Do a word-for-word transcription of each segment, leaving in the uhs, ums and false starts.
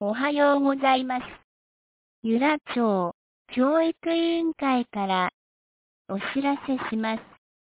おはようございます。由良町教育委員会からお知らせします。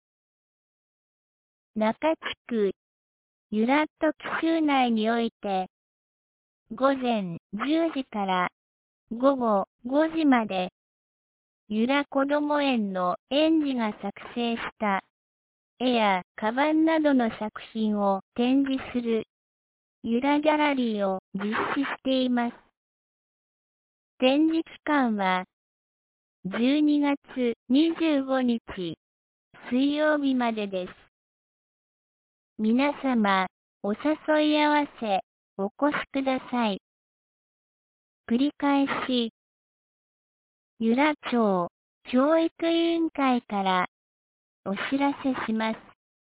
中地区由良と紀州内において、午前じゅうじから午後ごじまで、由良こども園の園児が作成した絵やカバンなどの作品を展示する由良ギャラリーを実施しています。展示期間はじゅうにがつにじゅうごにち水曜日までです。皆様、お誘い合わせお越しください。繰り返し、由良町教育委員会からお知らせします。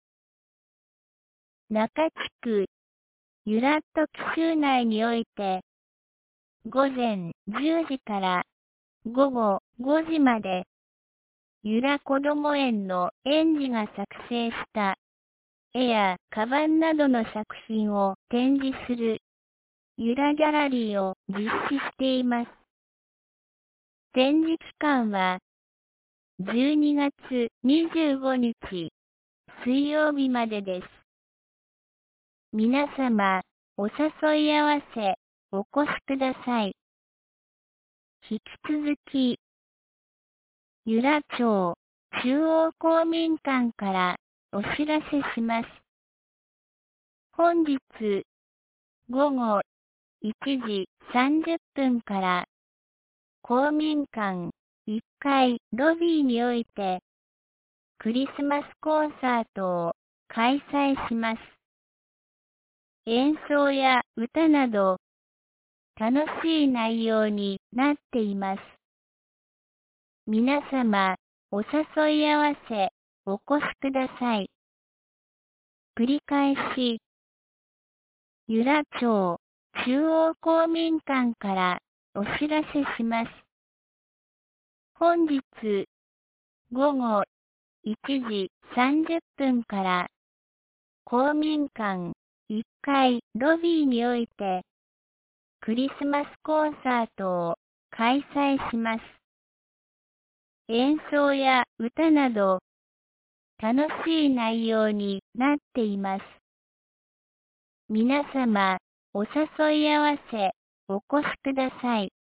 中地区由良と紀州内において、午前じゅうじから午後ごじまで、由良こども園の園児が作成した絵やカバンなどの作品を展示する由良ギャラリーを実施しています。展示期間はじゅうにがつにじゅうごにち水曜日までです。皆様、お誘い合わせお越しください。引き続き、由良町中央公民館からお知らせします。本日午後いちじさんじゅっぷんから公民館いっかいロビーにおいてクリスマスコンサートを開催します。演奏や歌など楽しい内容になっています。皆様、お誘い合わせお越しください。繰り返し、由良町中央公民館からお知らせします。本日午後いちじさんじゅっぷんから公民館いっかいロビーにおいてクリスマスコンサートを開催します。演奏や歌など楽しい内容になっています。皆様、お誘い合わせお越しください。